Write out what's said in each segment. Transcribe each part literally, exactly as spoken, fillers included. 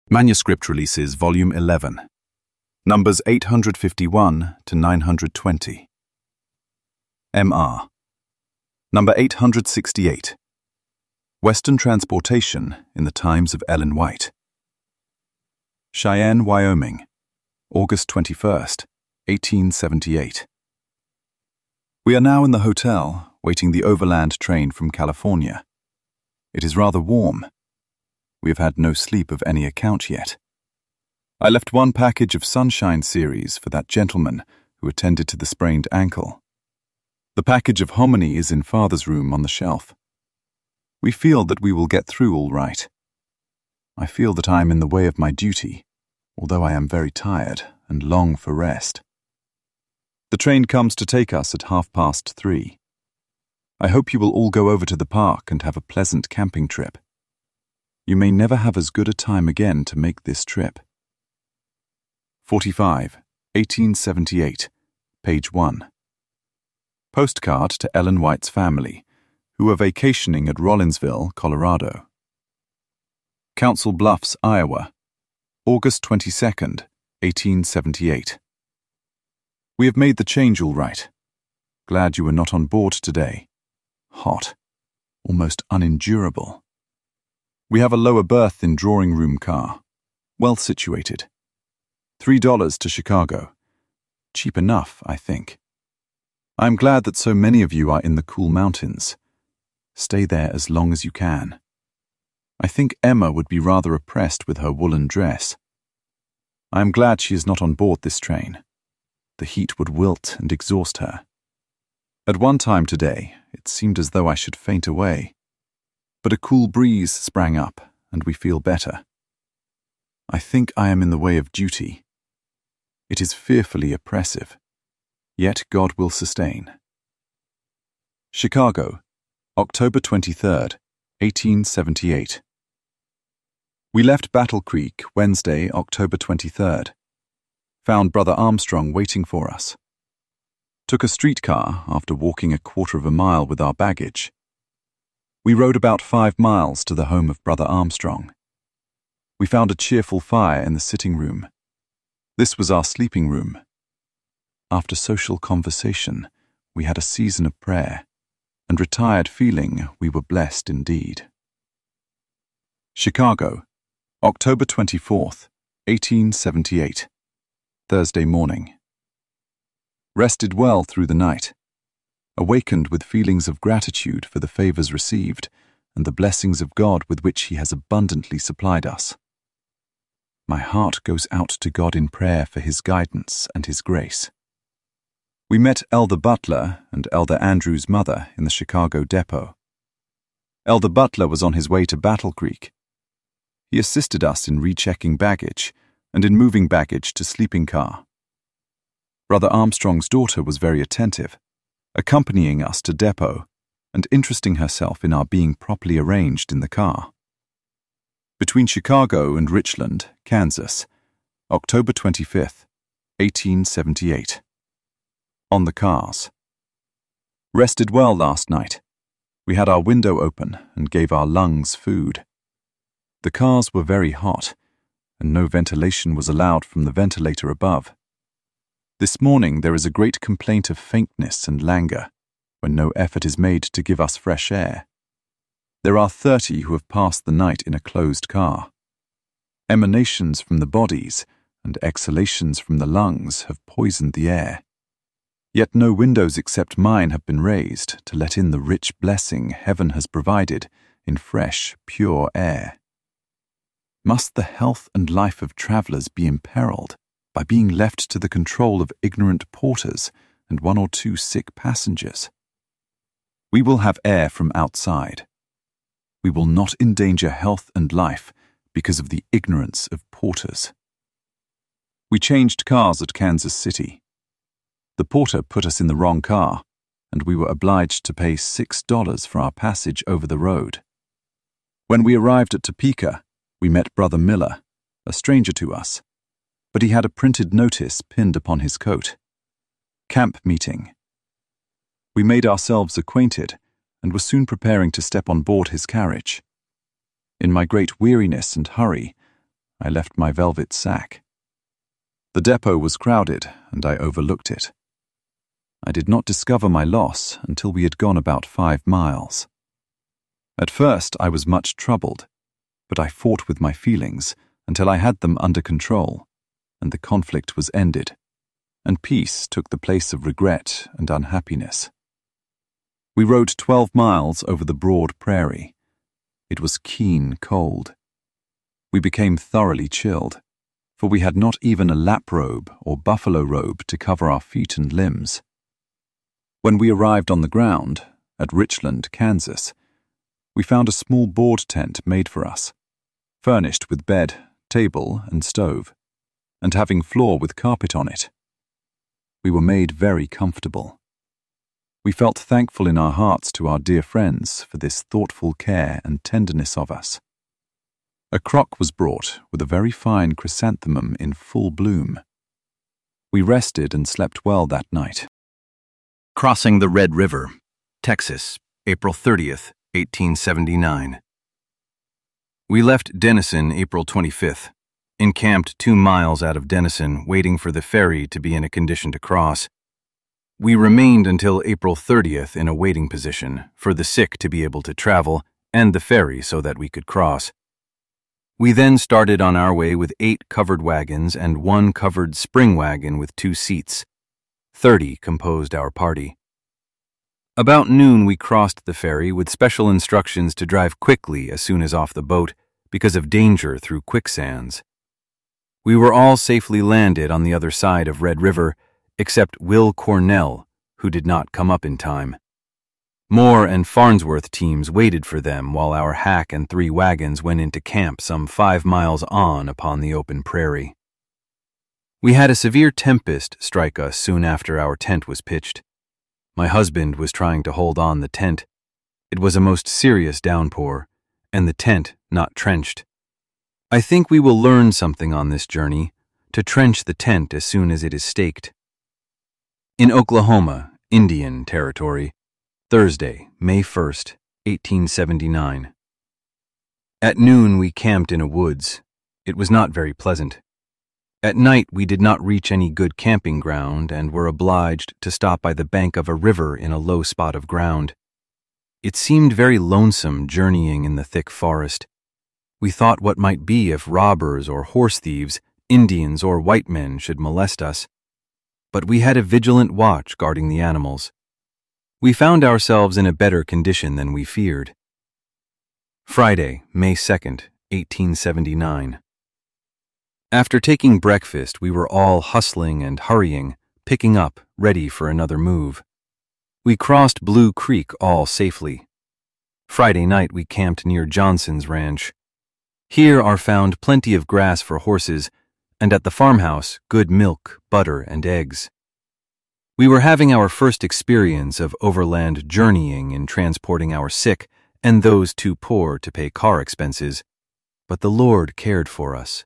Manuscript Releases Volume eleven, Numbers eight hundred fifty-one to nine hundred twenty. M R Number eight hundred sixty-eight. Western Transportation in the Times of Ellen White. Cheyenne, Wyoming, August twenty-first, eighteen seventy-eight. We are now in the hotel, waiting the overland train from California. It is rather warm. We have had no sleep of any account yet. I left one package of Sunshine series for that gentleman who attended to the sprained ankle. The package of hominy is in Father's room on the shelf. We feel that we will get through all right. I feel that I am in the way of my duty, although I am very tired and long for rest. The train comes to take us at half past three. I hope you will all go over to the park and have a pleasant camping trip. You may never have as good a time again to make this trip. forty-five, eighteen seventy-eight, page one. Postcard to Ellen White's family, who are vacationing at Rollinsville, Colorado. Council Bluffs, Iowa, August twenty-second, eighteen seventy-eight. We have made the change all right. Glad you were not on board today. Hot. Almost unendurable. We have a lower berth in drawing room car. Well situated. Three dollars to Chicago. Cheap enough, I think. I am glad that so many of you are in the cool mountains. Stay there as long as you can. I think Emma would be rather oppressed with her woolen dress. I am glad she is not on board this train. The heat would wilt and exhaust her. At one time today, it seemed as though I should faint away. But a cool breeze sprang up, and we feel better. I think I am in the way of duty. It is fearfully oppressive, yet God will sustain. Chicago, October twenty-third, eighteen seventy-eight. We left Battle Creek Wednesday, October twenty-third. Found Brother Armstrong waiting for us. Took a streetcar after walking a quarter of a mile with our baggage. We rode about five miles to the home of Brother Armstrong. We found a cheerful fire in the sitting room. This was our sleeping room. After social conversation, we had a season of prayer, and retired feeling we were blessed indeed. Chicago, October twenty-fourth, eighteen seventy-eight. Thursday morning. Rested well through the night. Awakened with feelings of gratitude for the favors received and the blessings of God with which He has abundantly supplied us. My heart goes out to God in prayer for His guidance and His grace. We met Elder Butler and Elder Andrew's mother in the Chicago depot. Elder Butler was on his way to Battle Creek. He assisted us in rechecking baggage and in moving baggage to sleeping car. Brother Armstrong's daughter was very attentive, accompanying us to depot and interesting herself in our being properly arranged in the car. Between Chicago and Richland, Kansas, October twenty-fifth, eighteen seventy-eight. On the cars. Rested well last night. We had our window open and gave our lungs food. The cars were very hot, and no ventilation was allowed from the ventilator above. This morning there is a great complaint of faintness and languor, when no effort is made to give us fresh air. There are thirty who have passed the night in a closed car. Emanations from the bodies and exhalations from the lungs have poisoned the air. Yet no windows except mine have been raised to let in the rich blessing heaven has provided in fresh, pure air. Must the health and life of travelers be imperiled by being left to the control of ignorant porters and one or two sick passengers? We will have air from outside. We will not endanger health and life because of the ignorance of porters. We changed cars at Kansas City. The porter put us in the wrong car, and we were obliged to pay six dollars for our passage over the road. When we arrived at Topeka, we met Brother Miller, a stranger to us, but he had a printed notice pinned upon his coat. Camp meeting. We made ourselves acquainted and were soon preparing to step on board his carriage. In my great weariness and hurry, I left my velvet sack. The depot was crowded, and I overlooked it. I did not discover my loss until we had gone about five miles. At first I was much troubled, but I fought with my feelings until I had them under control, and the conflict was ended, and peace took the place of regret and unhappiness. We rode twelve miles over the broad prairie. It was keen cold. We became thoroughly chilled, for we had not even a lap robe or buffalo robe to cover our feet and limbs. When we arrived on the ground, at Richland, Kansas, we found a small board tent made for us, furnished with bed, table, and stove, and having floor with carpet on it. We were made very comfortable. We felt thankful in our hearts to our dear friends for this thoughtful care and tenderness of us. A crock was brought with a very fine chrysanthemum in full bloom. We rested and slept well that night. Crossing the Red River, Texas, April thirtieth, eighteen seventy-nine. We left Denison April twenty-fifth, encamped two miles out of Denison, waiting for the ferry to be in a condition to cross. We remained until April thirtieth in a waiting position for the sick to be able to travel and the ferry so that we could cross. We then started on our way with eight covered wagons and one covered spring wagon with two seats. Thirty composed our party. About noon we crossed the ferry with special instructions to drive quickly as soon as off the boat because of danger through quicksands. We were all safely landed on the other side of Red River, except Will Cornell, who did not come up in time. Moore and Farnsworth teams waited for them while our hack and three wagons went into camp some five miles on upon the open prairie. We had a severe tempest strike us soon after our tent was pitched. My husband was trying to hold on the tent. It was a most serious downpour, and the tent not trenched. I think we will learn something on this journey, to trench the tent as soon as it is staked. In Oklahoma, Indian Territory, Thursday, May first, eighteen seventy-nine. At noon we camped in a woods. It was not very pleasant. At night we did not reach any good camping ground and were obliged to stop by the bank of a river in a low spot of ground. It seemed very lonesome journeying in the thick forest. We thought what might be if robbers or horse thieves, Indians or white men should molest us. But we had a vigilant watch guarding the animals. We found ourselves in a better condition than we feared. Friday, May second, eighteen seventy-nine. After taking breakfast, we were all hustling and hurrying, picking up, ready for another move. We crossed Blue Creek all safely. Friday night we camped near Johnson's ranch. Here are found plenty of grass for horses, and at the farmhouse, good milk, butter, and eggs. We were having our first experience of overland journeying in transporting our sick and those too poor to pay car expenses, but the Lord cared for us.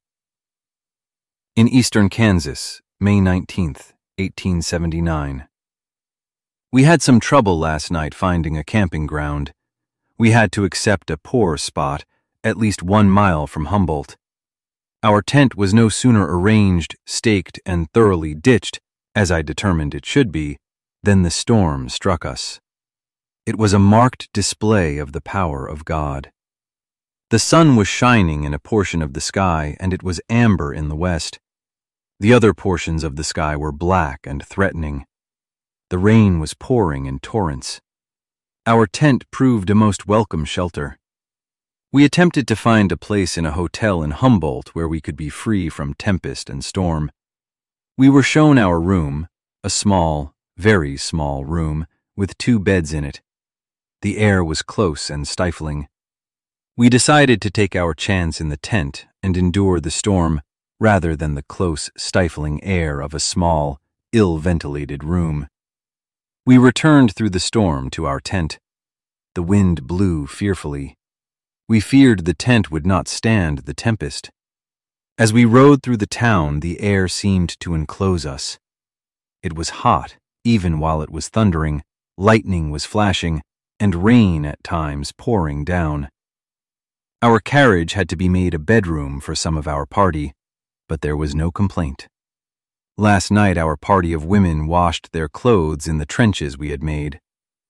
In eastern Kansas, May nineteenth, eighteen seventy-nine. We had some trouble last night finding a camping ground. We had to accept a poor spot, at least one mile from Humboldt. Our tent was no sooner arranged, staked, and thoroughly ditched, as I determined it should be, than the storm struck us. It was a marked display of the power of God. The sun was shining in a portion of the sky, and it was amber in the west. The other portions of the sky were black and threatening. The rain was pouring in torrents. Our tent proved a most welcome shelter. We attempted to find a place in a hotel in Humboldt where we could be free from tempest and storm. We were shown our room, a small, very small room, with two beds in it. The air was close and stifling. We decided to take our chance in the tent and endure the storm rather than the close, stifling air of a small, ill-ventilated room. We returned through the storm to our tent. The wind blew fearfully. We feared the tent would not stand the tempest. As we rode through the town, the air seemed to enclose us. It was hot, even while it was thundering, lightning was flashing, and rain at times pouring down. Our carriage had to be made a bedroom for some of our party, but there was no complaint. Last night our party of women washed their clothes in the trenches we had made.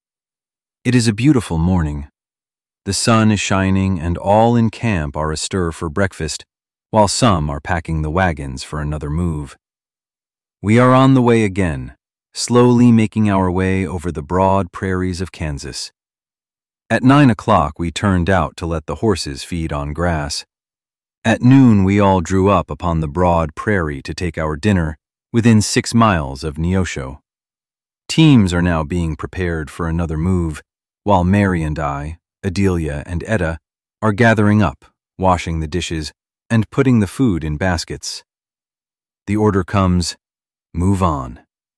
It is a beautiful morning. The sun is shining and all in camp are astir for breakfast, while some are packing the wagons for another move. We are on the way again, slowly making our way over the broad prairies of Kansas. At nine o'clock we turned out to let the horses feed on grass. At noon we all drew up upon the broad prairie to take our dinner within six miles of Neosho. Teams are now being prepared for another move, while Mary and I, Adelia and Etta, are gathering up, washing the dishes, and putting the food in baskets. The order comes, move on.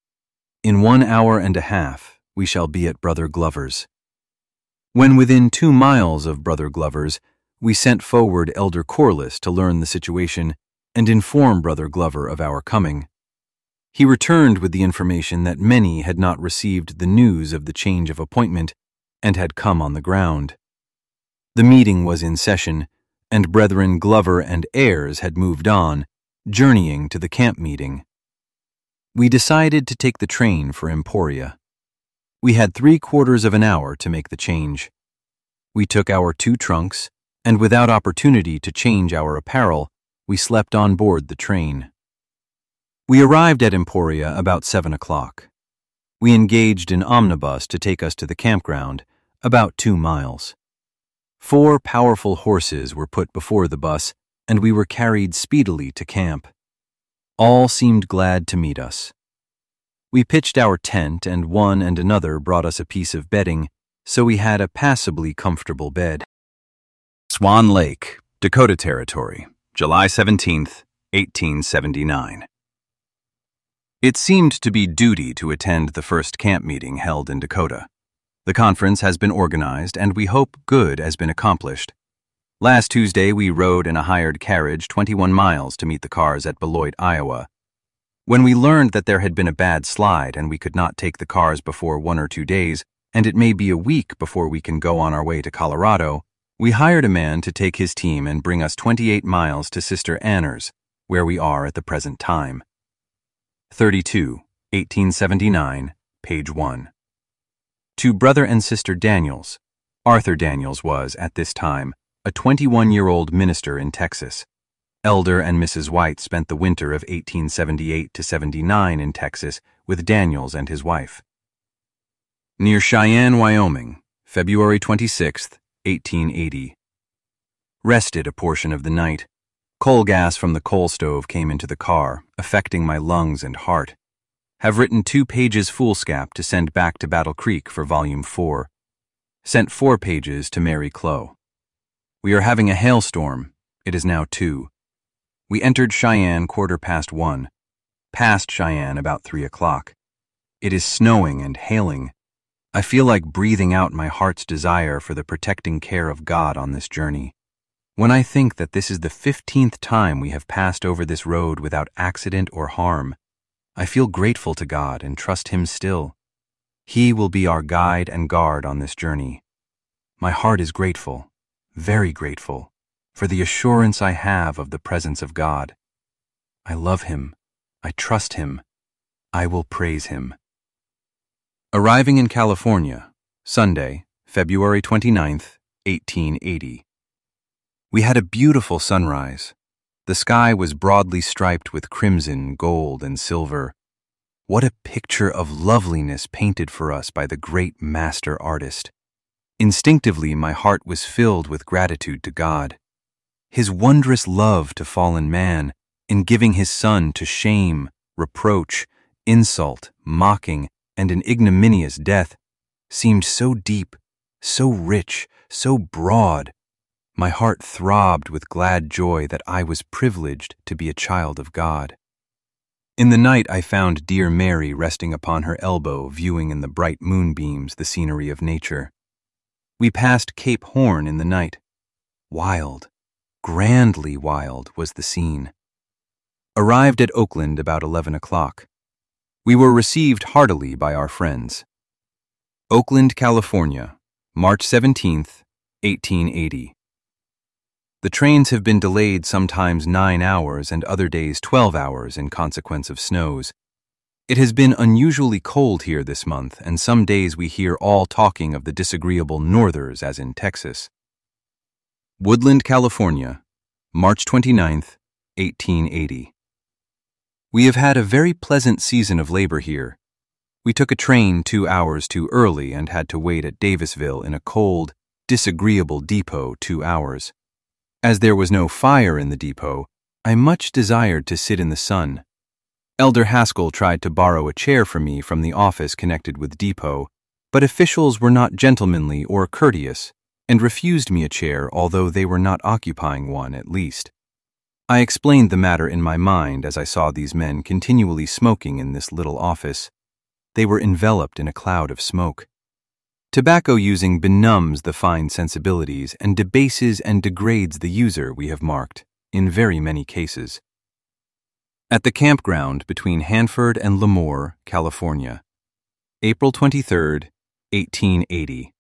In one hour and a half, we shall be at Brother Glover's. When within two miles of Brother Glover's, we sent forward Elder Corliss to learn the situation and inform Brother Glover of our coming. He returned with the information that many had not received the news of the change of appointment and had come on the ground. The meeting was in session, and Brethren Glover and Ayres had moved on, journeying to the camp meeting. We decided to take the train for Emporia. We had three quarters of an hour to make the change. We took our two trunks, and without opportunity to change our apparel, we slept on board the train. We arrived at Emporia about seven o'clock. We engaged an omnibus to take us to the campground, about two miles. Four powerful horses were put before the bus, and we were carried speedily to camp. All seemed glad to meet us. We pitched our tent, and one and another brought us a piece of bedding, so we had a passably comfortable bed. Swan Lake, Dakota Territory, July seventeenth, eighteen seventy-nine. It seemed to be duty to attend the first camp meeting held in Dakota. The conference has been organized, and we hope good has been accomplished. Last Tuesday, we rode in a hired carriage twenty-one miles to meet the cars at Beloit, Iowa. When we learned that there had been a bad slide and we could not take the cars before one or two days, and it may be a week before we can go on our way to Colorado, we hired a man to take his team and bring us twenty-eight miles to Sister Anner's, where we are at the present time. thirty-two, eighteen seventy-nine, page one. To Brother and Sister Daniels. Arthur Daniels was, at this time, a twenty-one-year-old minister in Texas. Elder and Missus White spent the winter of eighteen seventy-eight to seventy-nine in Texas with Daniels and his wife. Near Cheyenne, Wyoming, February twenty-sixth, eighteen eighty. Rested a portion of the night. Coal gas from the coal stove came into the car, affecting my lungs and heart. Have written two pages foolscap to send back to Battle Creek for Volume four. Sent four pages to Mary Clow. We are having a hailstorm. It is now two. We entered Cheyenne quarter past one. Passed Cheyenne about three o'clock. It is snowing and hailing. I feel like breathing out my heart's desire for the protecting care of God on this journey. When I think that this is the fifteenth time we have passed over this road without accident or harm, I feel grateful to God and trust Him still. He will be our guide and guard on this journey. My heart is grateful, very grateful, for the assurance I have of the presence of God. I love Him. I trust Him. I will praise Him. Arriving in California, Sunday, February twenty-ninth, eighteen eighty. We had a beautiful sunrise. The sky was broadly striped with crimson, gold, and silver. What a picture of loveliness painted for us by the great master artist. Instinctively, my heart was filled with gratitude to God. His wondrous love to fallen man, in giving his Son to shame, reproach, insult, mocking, and an ignominious death, seemed so deep, so rich, so broad. My heart throbbed with glad joy that I was privileged to be a child of God. In the night I found dear Mary resting upon her elbow, viewing in the bright moonbeams the scenery of nature. We passed Cape Horn in the night. Wild, grandly wild was the scene. Arrived at Oakland about eleven o'clock. We were received heartily by our friends. Oakland, California, March seventeenth, eighteen eighty. The trains have been delayed sometimes nine hours and other days twelve hours in consequence of snows. It has been unusually cold here this month, and some days we hear all talking of the disagreeable northers as in Texas. Woodland, California, March twenty-ninth, eighteen eighty. We have had a very pleasant season of labor here. We took a train two hours too early and had to wait at Davisville in a cold, disagreeable depot two hours. As there was no fire in the depot, I much desired to sit in the sun. Elder Haskell tried to borrow a chair for me from the office connected with depot, but officials were not gentlemanly or courteous and refused me a chair, although they were not occupying one at least. I explained the matter in my mind as I saw these men continually smoking in this little office. They were enveloped in a cloud of smoke. Tobacco using benumbs the fine sensibilities and debases and degrades the user, we have marked, in very many cases. At the campground between Hanford and Lemoore, California, April twenty-third, eighteen eighty.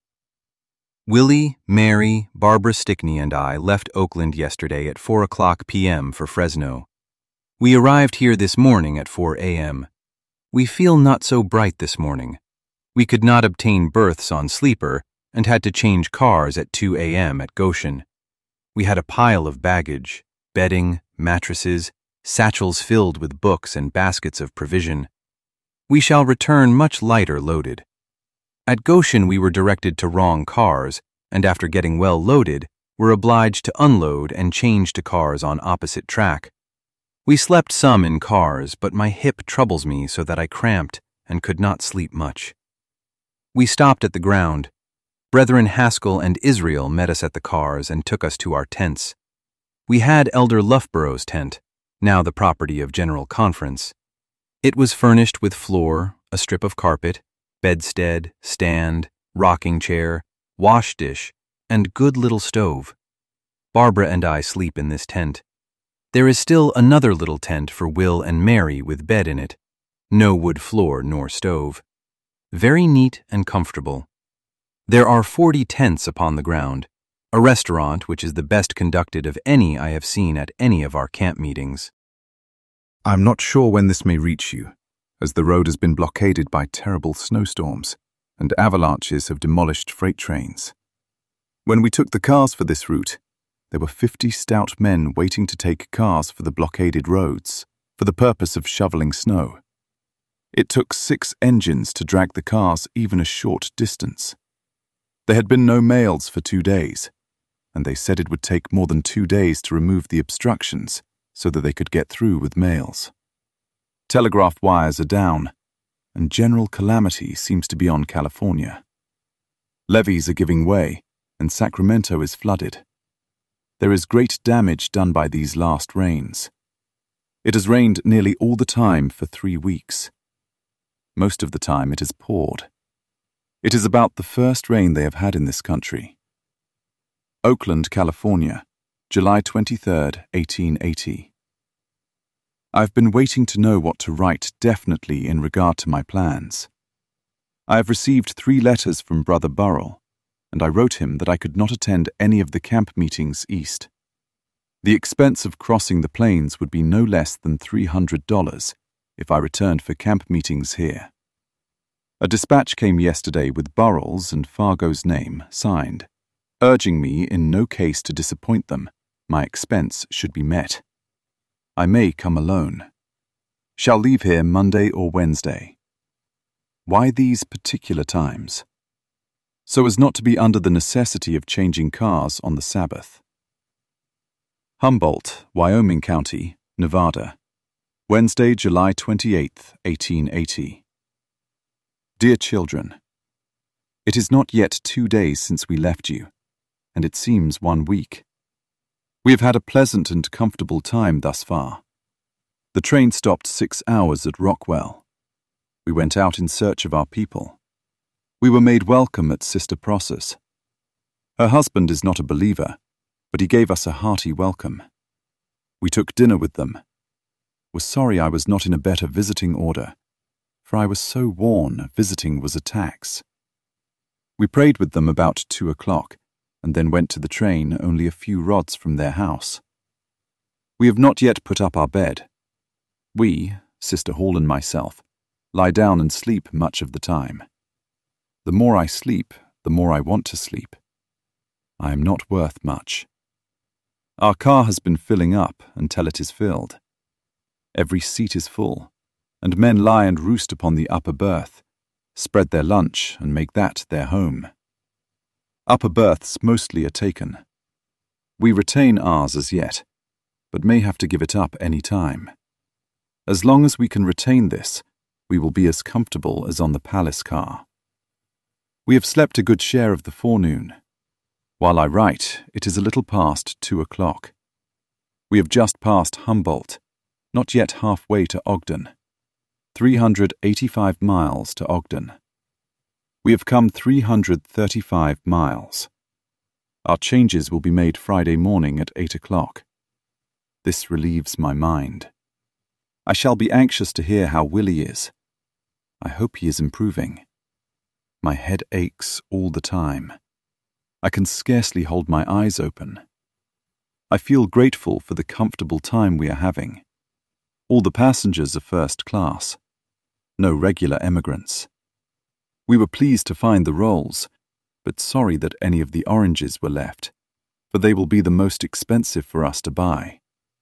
Willie, Mary, Barbara Stickney, and I left Oakland yesterday at four o'clock p m for Fresno. We arrived here this morning at four a m We feel not so bright this morning. We could not obtain berths on sleeper and had to change cars at two a m at Goshen. We had a pile of baggage, bedding, mattresses, satchels filled with books and baskets of provision. We shall return much lighter loaded. At Goshen we were directed to wrong cars, and after getting well loaded, were obliged to unload and change to cars on opposite track. We slept some in cars, but my hip troubles me so that I cramped and could not sleep much. We stopped at the ground. Brethren Haskell and Israel met us at the cars and took us to our tents. We had Elder Loughborough's tent, now the property of General Conference. It was furnished with floor, a strip of carpet, bedstead, stand, rocking chair, wash dish, and good little stove. Barbara and I sleep in this tent. There is still another little tent for Will and Mary with bed in it. No wood floor nor stove. Very neat and comfortable. There are forty tents upon the ground, a restaurant which is the best conducted of any I have seen at any of our camp meetings. I'm not sure when this may reach you, as the road has been blockaded by terrible snowstorms, and avalanches have demolished freight trains. When we took the cars for this route, there were fifty stout men waiting to take cars for the blockaded roads, for the purpose of shoveling snow. It took six engines to drag the cars even a short distance. There had been no mails for two days, and they said it would take more than two days to remove the obstructions so that they could get through with mails. Telegraph wires are down, and general calamity seems to be on California. Levees are giving way, and Sacramento is flooded. There is great damage done by these last rains. It has rained nearly all the time for three weeks. Most of the time it has poured. It is about the first rain they have had in this country. Oakland, California, July twenty-third, eighteen eighty. I've been waiting to know what to write definitely in regard to my plans. I have received three letters from Brother Burrell, and I wrote him that I could not attend any of the camp meetings east. The expense of crossing the plains would be no less than three hundred dollars if I returned for camp meetings here. A dispatch came yesterday with Burrell's and Fargo's name signed, urging me in no case to disappoint them. My expense should be met. I may come alone. Shall leave here Monday or Wednesday. Why these particular times? So as not to be under the necessity of changing cars on the Sabbath. Humboldt, Wyoming County, Nevada, Wednesday, July twenty-eighth, eighteen eighty. Dear children, it is not yet two days since we left you, and it seems one week. We have had a pleasant and comfortable time thus far. The train stopped six hours at Rockwell. We went out in search of our people. We were made welcome at Sister Prosser's. Her husband is not a believer, but he gave us a hearty welcome. We took dinner with them. Was sorry I was not in a better visiting order, for I was so worn visiting was a tax. We prayed with them about two o'clock, and then went to the train only a few rods from their house. We have not yet put up our bed. We, Sister Hall and myself, lie down and sleep much of the time. The more I sleep, the more I want to sleep. I am not worth much. Our car has been filling up until it is filled. Every seat is full, and men lie and roost upon the upper berth, spread their lunch and make that their home. Upper berths mostly are taken. We retain ours as yet, but may have to give it up any time. As long as we can retain this, we will be as comfortable as on the palace car. We have slept a good share of the forenoon. While I write, it is a little past two o'clock. We have just passed Humboldt, not yet halfway to Ogden. three hundred eighty-five miles to Ogden. We have come three hundred thirty-five miles. Our changes will be made Friday morning at eight o'clock. This relieves my mind. I shall be anxious to hear how Willie is. I hope he is improving. My head aches all the time. I can scarcely hold my eyes open. I feel grateful for the comfortable time we are having. All the passengers are first class. No regular emigrants. We were pleased to find the rolls, but sorry that any of the oranges were left, for they will be the most expensive for us to buy.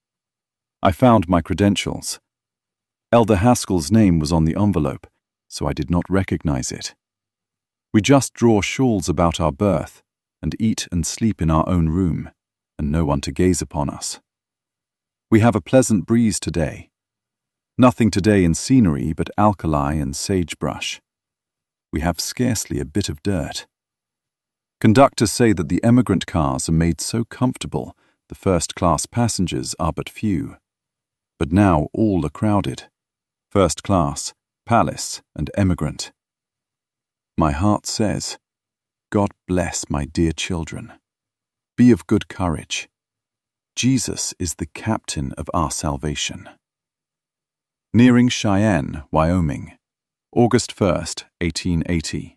I found my credentials. Elder Haskell's name was on the envelope, so I did not recognize it. We just draw shawls about our berth, and eat and sleep in our own room, and no one to gaze upon us. We have a pleasant breeze today. Nothing today in scenery but alkali and sagebrush. We have scarcely a bit of dirt. Conductors say that the emigrant cars are made so comfortable the first-class passengers are but few. But now all are crowded. First class, palace, and emigrant. My heart says, God bless my dear children. Be of good courage. Jesus is the captain of our salvation. Nearing Cheyenne, Wyoming, August first, eighteen eighty.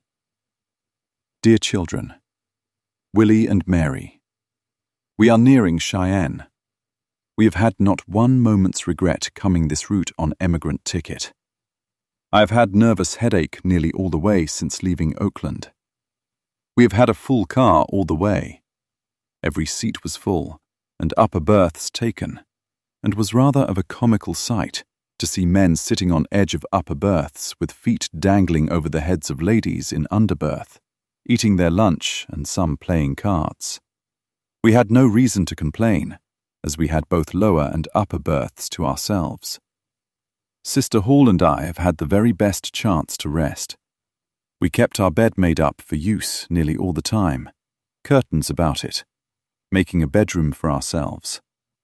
Dear children, Willie and Mary, we are nearing Cheyenne. We have had not one moment's regret coming this route on emigrant ticket. I have had nervous headache nearly all the way since leaving Oakland. We have had a full car all the way. Every seat was full, and upper berths taken, and was rather of a comical sight to see men sitting on edge of upper berths with feet dangling over the heads of ladies in underberth, eating their lunch and some playing cards. We had no reason to complain, as we had both lower and upper berths to ourselves. Sister Hall and I have had the very best chance to rest. We kept our bed made up for use nearly all the time, curtains about it, making a bedroom for ourselves.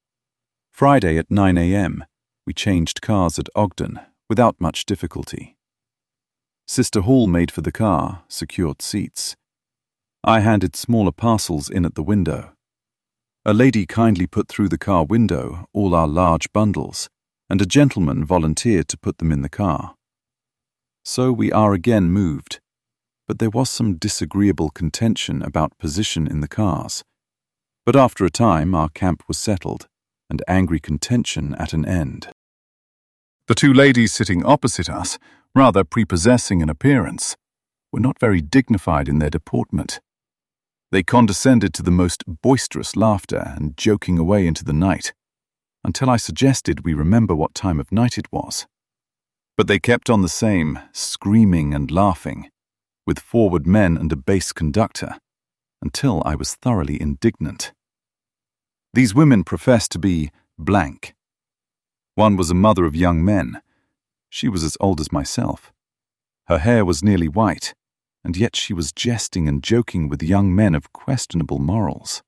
Friday at nine a.m., we changed cars at Ogden without much difficulty. Sister Hall made for the car, secured seats. I handed smaller parcels in at the window. A lady kindly put through the car window all our large bundles, and a gentleman volunteered to put them in the car. So we are again moved, but there was some disagreeable contention about position in the cars. But after a time our camp was settled, and angry contention at an end. The two ladies sitting opposite us, rather prepossessing in appearance, were not very dignified in their deportment. They condescended to the most boisterous laughter and joking away into the night, until I suggested we remember what time of night it was. But they kept on the same, screaming and laughing, with forward men and a bass conductor, until I was thoroughly indignant. These women professed to be blank. One was a mother of young men. She was as old as myself. Her hair was nearly white, and yet she was jesting and joking with young men of questionable morals.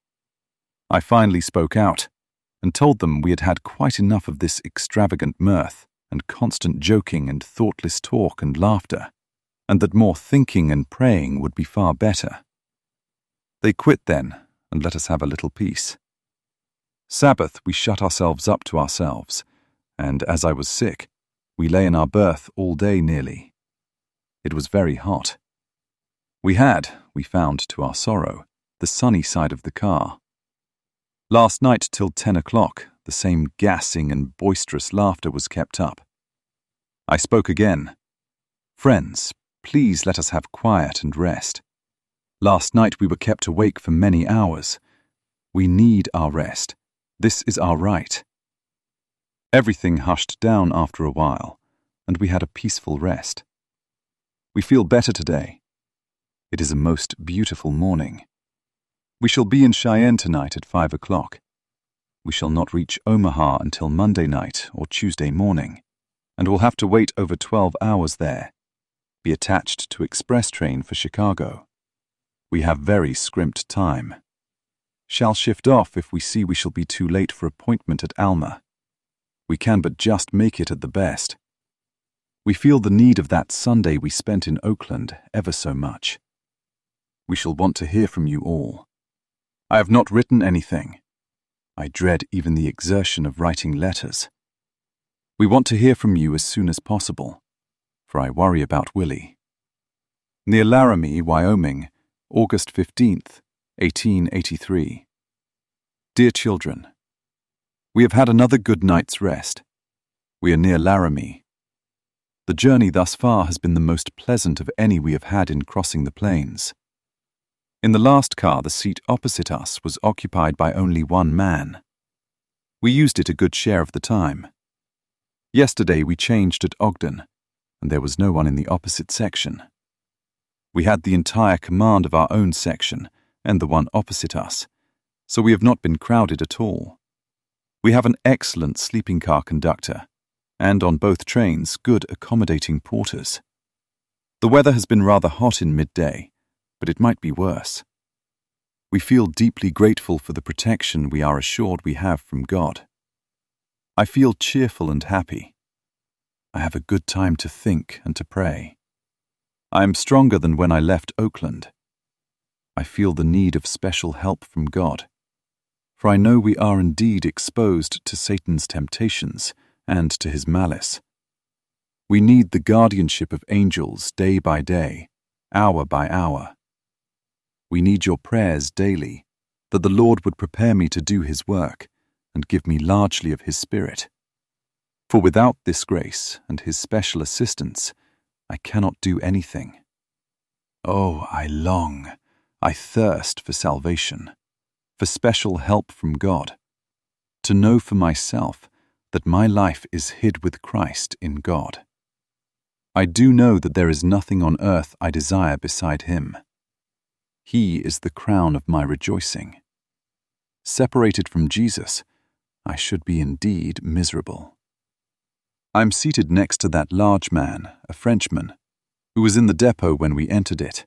I finally spoke out, and told them we had had quite enough of this extravagant mirth and constant joking and thoughtless talk and laughter, and that more thinking and praying would be far better. They quit then, and let us have a little peace. Sabbath we shut ourselves up to ourselves, and as I was sick, we lay in our berth all day nearly. It was very hot. We had, we found to our sorrow, the sunny side of the car. Last night till ten o'clock, the same gassing and boisterous laughter was kept up. I spoke again. Friends, please let us have quiet and rest. Last night we were kept awake for many hours. We need our rest. This is our right. Everything hushed down after a while, and we had a peaceful rest. We feel better today. It is a most beautiful morning. We shall be in Cheyenne tonight at five o'clock. We shall not reach Omaha until Monday night or Tuesday morning, and will have to wait over twelve hours there, be attached to express train for Chicago. We have very scrimped time. Shall shift off if we see we shall be too late for appointment at Alma. We can but just make it at the best. We feel the need of that Sunday we spent in Oakland ever so much. We shall want to hear from you all. I have not written anything. I dread even the exertion of writing letters. We want to hear from you as soon as possible, for I worry about Willie. Near Laramie, Wyoming, August fifteenth, eighteen eighty-three. Dear children, we have had another good night's rest. We are near Laramie. The journey thus far has been the most pleasant of any we have had in crossing the plains. In the last car, the seat opposite us was occupied by only one man. We used it a good share of the time. Yesterday we changed at Ogden, and there was no one in the opposite section. We had the entire command of our own section and the one opposite us, so we have not been crowded at all. We have an excellent sleeping car conductor, and on both trains good accommodating porters. The weather has been rather hot in midday, but it might be worse. We feel deeply grateful for the protection we are assured we have from God. I feel cheerful and happy. I have a good time to think and to pray. I am stronger than when I left Oakland. I feel the need of special help from God, for I know we are indeed exposed to Satan's temptations and to his malice. We need the guardianship of angels day by day, hour by hour. We need your prayers daily, that the Lord would prepare me to do his work and give me largely of his Spirit. For without this grace and his special assistance, I cannot do anything. Oh, I long, I thirst for salvation, for special help from God, to know for myself that my life is hid with Christ in God. I do know that there is nothing on earth I desire beside him. He is the crown of my rejoicing. Separated from Jesus, I should be indeed miserable. I am seated next to that large man, a Frenchman, who was in the depot when we entered it.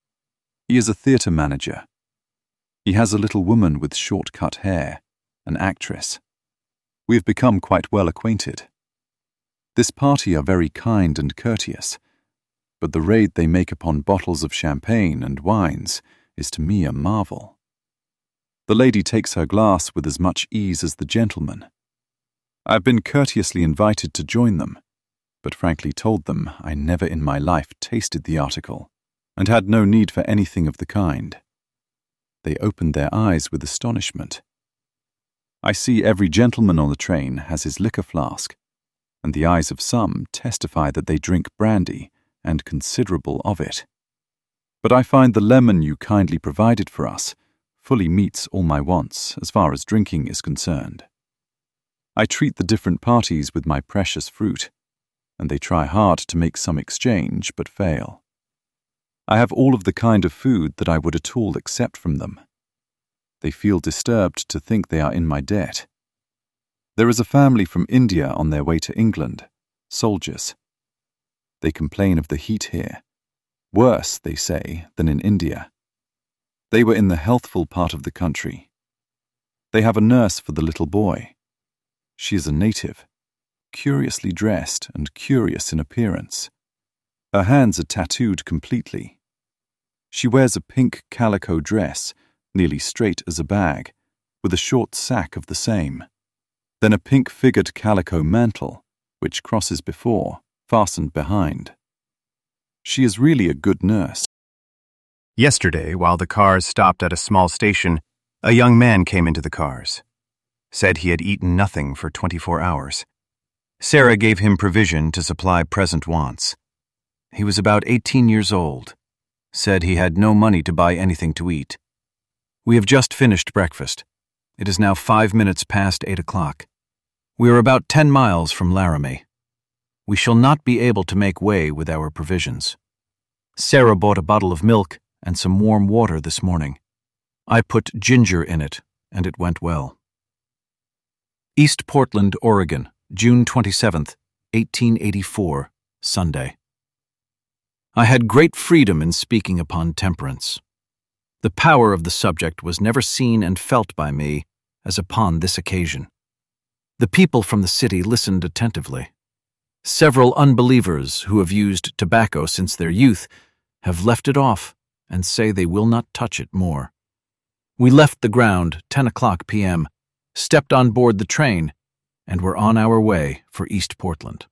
He is a theatre manager. He has a little woman with short-cut hair, an actress. We have become quite well acquainted. This party are very kind and courteous, but the raid they make upon bottles of champagne and wines is to me a marvel. The lady takes her glass with as much ease as the gentleman. I have been courteously invited to join them, but frankly told them I never in my life tasted the article, and had no need for anything of the kind. They opened their eyes with astonishment. I see every gentleman on the train has his liquor flask, and the eyes of some testify that they drink brandy, and considerable of it. But I find the lemon you kindly provided for us fully meets all my wants as far as drinking is concerned. I treat the different parties with my precious fruit, and they try hard to make some exchange but fail. I have all of the kind of food that I would at all accept from them. They feel disturbed to think they are in my debt. There is a family from India on their way to England, soldiers. They complain of the heat here, worse, they say, than in India. They were in the healthful part of the country. They have a nurse for the little boy. She is a native, curiously dressed and curious in appearance. Her hands are tattooed completely. She wears a pink calico dress, nearly straight as a bag, with a short sack of the same, then a pink-figured calico mantle, which crosses before, fastened behind. She is really a good nurse. Yesterday, while the cars stopped at a small station, a young man came into the cars. Said he had eaten nothing for twenty-four hours. Sarah gave him provision to supply present wants. He was about eighteen years old. Said he had no money to buy anything to eat. We have just finished breakfast. It is now five minutes past eight o'clock. We are about ten miles from Laramie. We shall not be able to make way with our provisions. Sarah bought a bottle of milk and some warm water this morning. I put ginger in it, and it went well. East Portland, Oregon, June twenty-seventh, eighteen eighty-four, Sunday. I had great freedom in speaking upon temperance. The power of the subject was never seen and felt by me as upon this occasion. The people from the city listened attentively. Several unbelievers who have used tobacco since their youth have left it off and say they will not touch it more. We left the ground ten o'clock p m, stepped on board the train, and were on our way for East Portland.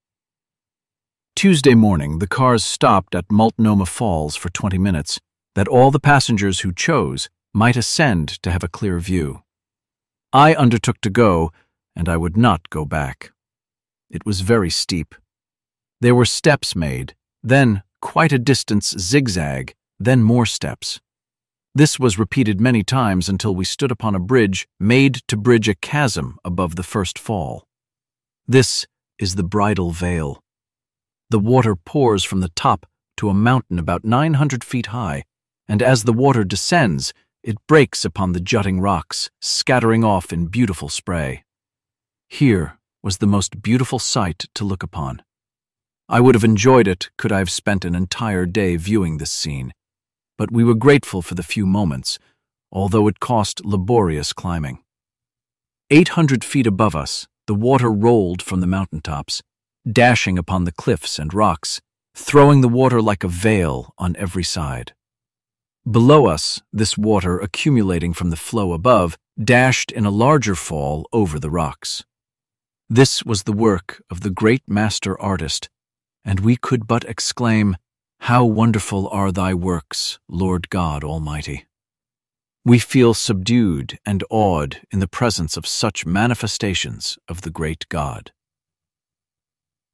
Tuesday morning, the cars stopped at Multnomah Falls for twenty minutes, that all the passengers who chose might ascend to have a clear view. I undertook to go, and I would not go back. It was very steep. There were steps made, then quite a distance zigzag, then more steps. This was repeated many times until we stood upon a bridge made to bridge a chasm above the first fall. This is the Bridal Veil. The water pours from the top to a mountain about nine hundred feet high, and as the water descends, it breaks upon the jutting rocks, scattering off in beautiful spray. Here was the most beautiful sight to look upon. I would have enjoyed it could I have spent an entire day viewing this scene, but we were grateful for the few moments, although it cost laborious climbing. Eight hundred feet above us, the water rolled from the mountaintops, dashing upon the cliffs and rocks, throwing the water like a veil on every side. Below us, this water, accumulating from the flow above, dashed in a larger fall over the rocks. This was the work of the great master artist, and we could but exclaim, "How wonderful are thy works, Lord God Almighty!" We feel subdued and awed in the presence of such manifestations of the great God.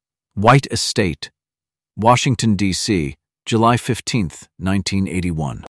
White Estate, Washington, D C, July fifteenth, nineteen eighty-one.